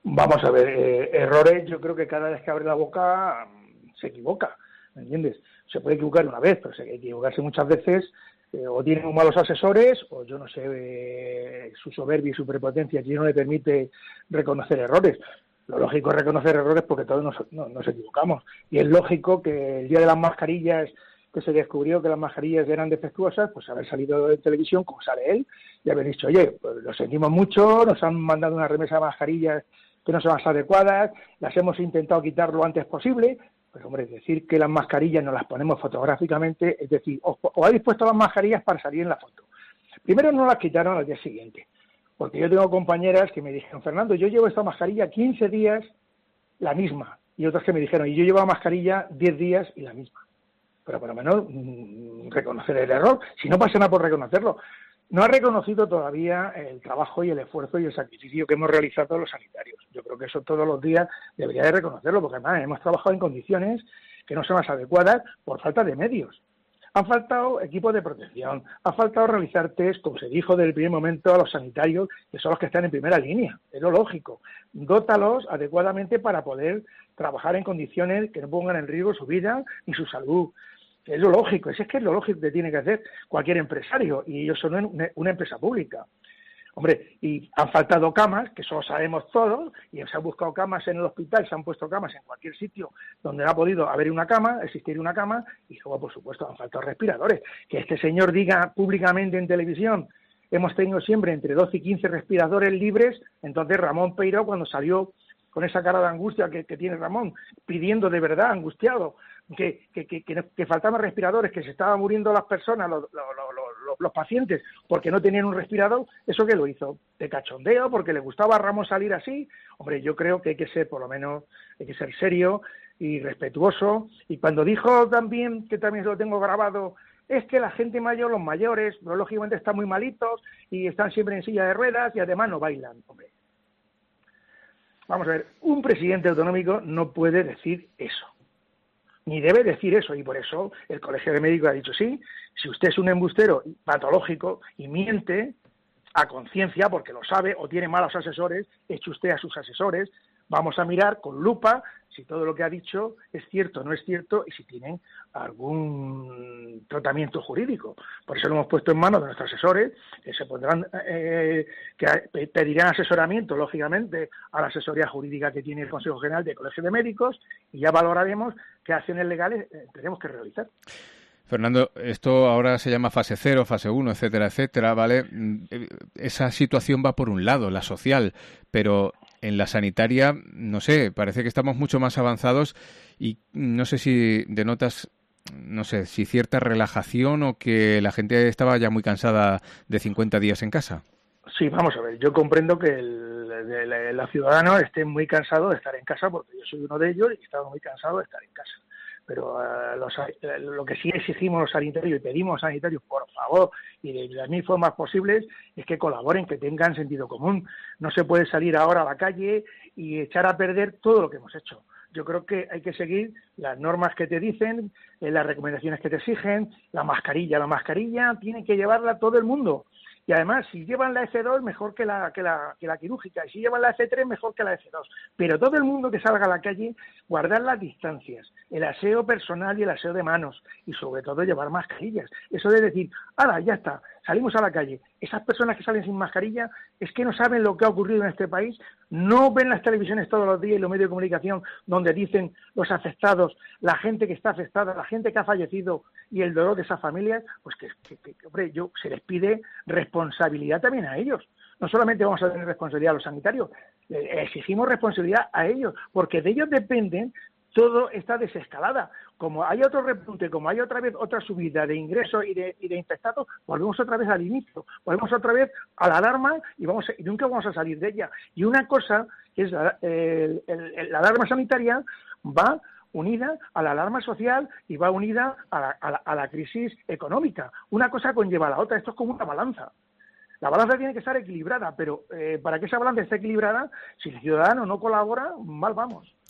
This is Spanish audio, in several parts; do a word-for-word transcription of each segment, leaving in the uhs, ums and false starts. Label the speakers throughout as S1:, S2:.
S1: Vamos a ver, eh, errores, yo creo que cada vez que abre la boca se equivoca, ¿me entiendes? Se puede equivocar una vez, pero se hay que equivocarse muchas veces, eh, o tiene malos asesores, o yo no sé, eh, su soberbia y su prepotencia aquí no le permite reconocer errores. Lo lógico es reconocer errores porque todos nos, no, nos equivocamos. Y es lógico que el día de las mascarillas, que se descubrió que las mascarillas eran defectuosas, pues haber salido de televisión, como sale él, y haber dicho, oye, pues lo sentimos mucho, nos han mandado una remesa de mascarillas que no son las adecuadas, las hemos intentado quitar lo antes posible. Pues hombre, decir que las mascarillas nos las ponemos fotográficamente, es decir, o, o habéis puesto las mascarillas para salir en la foto. Primero no las quitaron al día siguiente, porque yo tengo compañeras que me dijeron, Fernando, yo llevo esta mascarilla quince días la misma, y otras que me dijeron, y yo llevo la mascarilla diez días y la misma. Pero por lo menos mmm, reconocer el error, si no pasa nada por reconocerlo. No ha reconocido todavía el trabajo y el esfuerzo y el sacrificio que hemos realizado los sanitarios. Yo creo que eso todos los días debería de reconocerlo, porque además hemos trabajado en condiciones que no son las adecuadas por falta de medios. Han faltado equipos de protección, ha faltado realizar test, como se dijo desde el primer momento, a los sanitarios, que son los que están en primera línea. Es lo lógico. Dótalos adecuadamente para poder trabajar en condiciones que no pongan en riesgo su vida ni su salud. Es lo lógico, es, es que es lo lógico que tiene que hacer cualquier empresario, y ellos son una, una empresa pública. Hombre, y han faltado camas, que eso lo sabemos todos, y se han buscado camas en el hospital, se han puesto camas en cualquier sitio donde no ha podido haber una cama, existir una cama, y luego, por supuesto, han faltado respiradores. Que este señor diga públicamente en televisión, hemos tenido siempre entre doce y quince respiradores libres, entonces Ramón Peiró, cuando salió con esa cara de angustia que, que tiene Ramón, pidiendo de verdad, angustiado, que, que, que, que faltaban respiradores, que se estaban muriendo las personas, los, los, los, los pacientes, porque no tenían un respirador, ¿eso qué lo hizo? ¿De cachondeo? ¿Porque le gustaba a Ramón salir así? Hombre, yo creo que hay que ser, por lo menos, hay que ser serio y respetuoso. Y cuando dijo también, que también lo tengo grabado, es que la gente mayor, los mayores, lógicamente están muy malitos y están siempre en silla de ruedas y además no bailan. Hombre, vamos a ver, un presidente autonómico no puede decir eso, ni debe decir eso, y por eso el Colegio de Médicos ha dicho sí, si usted es un embustero patológico y miente a conciencia porque lo sabe o tiene malos asesores, eche usted a sus asesores, vamos a mirar con lupa si todo lo que ha dicho es cierto o no es cierto y si tienen algún tratamiento jurídico. Por eso lo hemos puesto en manos de nuestros asesores, que se pondrán, eh, que pedirán asesoramiento, lógicamente, a la asesoría jurídica que tiene el Consejo General del Colegio de Médicos, y ya valoraremos qué acciones legales eh, tenemos que realizar.
S2: Fernando, esto ahora se llama fase cero, fase uno, etcétera, etcétera, ¿vale? Esa situación va por un lado, la social, pero en la sanitaria, no sé, parece que estamos mucho más avanzados y no sé si denotas, no sé, si cierta relajación o que la gente estaba ya muy cansada de cincuenta días en casa.
S1: Sí, vamos a ver, yo comprendo que el, el, el, el ciudadano esté muy cansado de estar en casa, porque yo soy uno de ellos y estaba muy cansado de estar en casa. Pero uh, los, uh, lo que sí exigimos los sanitarios y pedimos a los sanitarios, por favor, y de las mil formas posibles, es que colaboren, que tengan sentido común. No se puede salir ahora a la calle y echar a perder todo lo que hemos hecho. Yo creo que hay que seguir las normas que te dicen, eh, las recomendaciones que te exigen, la mascarilla, la mascarilla tiene que llevarla todo el mundo. Y además, si llevan la F dos, mejor que la, que la que la quirúrgica. Y si llevan la F tres, mejor que la F dos. Pero todo el mundo que salga a la calle, guardar las distancias, el aseo personal y el aseo de manos. Y sobre todo llevar mascarillas. Eso de decir, ¡hala, ya está! Salimos a la calle. Esas personas que salen sin mascarilla es que no saben lo que ha ocurrido en este país. No ven las televisiones todos los días y los medios de comunicación donde dicen los afectados, la gente que está afectada, la gente que ha fallecido y el dolor de esas familias. Pues que, que, que hombre, yo, se les pide responsabilidad también a ellos. No solamente vamos a tener responsabilidad a los sanitarios, exigimos responsabilidad a ellos, porque de ellos dependen toda esta desescalada. Como hay otro repunte, como hay otra vez otra subida de ingresos y de, y de infectados, volvemos otra vez al inicio, volvemos otra vez a la alarma y, vamos a, y nunca vamos a salir de ella. Y una cosa, que es la, el, el, la alarma sanitaria, va unida a la alarma social y va unida a la, a la, a la crisis económica. Una cosa conlleva a la otra, esto es como una balanza. La balanza tiene que estar equilibrada, pero eh, para que esa balanza esté equilibrada, si el ciudadano no colabora, mal vamos.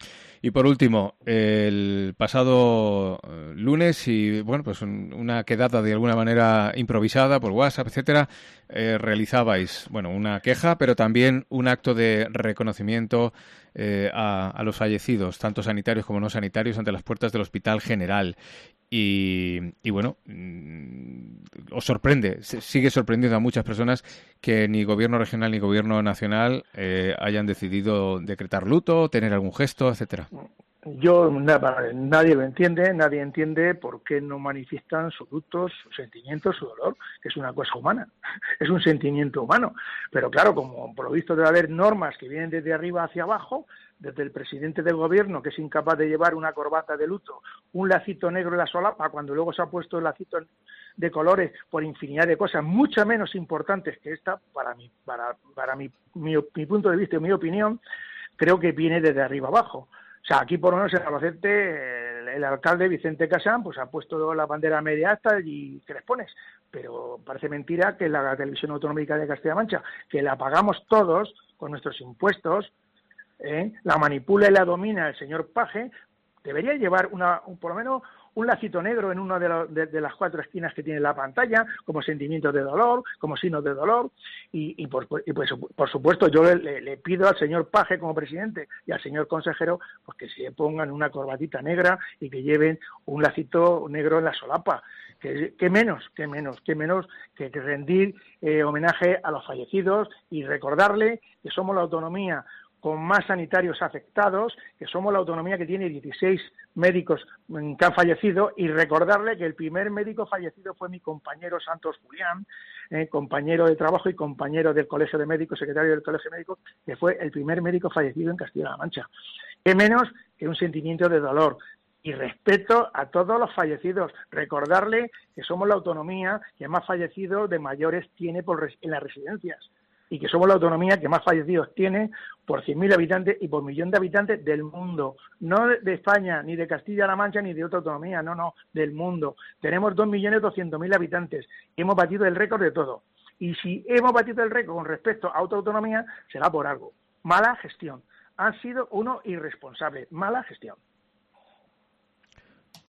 S2: Y por último, el pasado lunes y bueno, pues una quedada de alguna manera improvisada por WhatsApp, etcétera, eh, realizabais bueno una queja, pero también un acto de reconocimiento eh, a, a los fallecidos, tanto sanitarios como no sanitarios, ante las puertas del Hospital General. Y, y bueno, os sorprende, sigue sorprendiendo a muchas personas que ni gobierno regional ni gobierno nacional eh, hayan decidido decretar luto, tener algún gesto, etcétera.
S1: Yo, nada, nadie lo entiende, nadie entiende por qué no manifiestan su luto, su sentimiento, su dolor, que es una cosa humana, es un sentimiento humano. Pero claro, como por lo visto debe haber normas que vienen desde arriba hacia abajo, desde el presidente del gobierno, que es incapaz de llevar una corbata de luto, un lacito negro en la solapa, cuando luego se ha puesto el lacito de colores por infinidad de cosas, mucho menos importantes que esta, para mi, para, para mi, mi, mi punto de vista y mi opinión, creo que viene desde arriba abajo. O sea, aquí por lo menos en Albacete el, el alcalde Vicente Casán pues ha puesto la bandera media alta y ¿qué les pones? Pero parece mentira que la televisión autonómica de Castilla-La Mancha, que la pagamos todos con nuestros impuestos, ¿eh? la manipula y la domina el señor Paje, debería llevar una, un, por lo menos un lacito negro en una de, lo, de, de las cuatro esquinas que tiene la pantalla, como sentimiento de dolor, como signo de dolor, y, y, por, y pues, por supuesto yo le, le pido al señor Paje como presidente y al señor consejero pues que se pongan una corbatita negra y que lleven un lacito negro en la solapa. Que, que menos, que menos, que menos que, que rendir eh, homenaje a los fallecidos y recordarle que somos la autonomía con más sanitarios afectados, que somos la autonomía que tiene dieciséis médicos que han fallecido, y recordarle que el primer médico fallecido fue mi compañero Santos Julián, eh, compañero de trabajo y compañero del Colegio de Médicos, secretario del Colegio de Médicos, que fue el primer médico fallecido en Castilla-La Mancha. ¿Qué menos que un sentimiento de dolor? Y respeto a todos los fallecidos, recordarle que somos la autonomía que más fallecidos de mayores tiene por res- en las residencias, y que somos la autonomía que más fallecidos tiene por cien mil habitantes y por millón de habitantes del mundo. No de España, ni de Castilla-La Mancha, ni de otra autonomía, no, no, del mundo. Tenemos dos millones doscientos mil habitantes y hemos batido el récord de todo. Y si hemos batido el récord con respecto a otra autonomía, será por algo. Mala gestión. Han sido uno irresponsable. Mala gestión.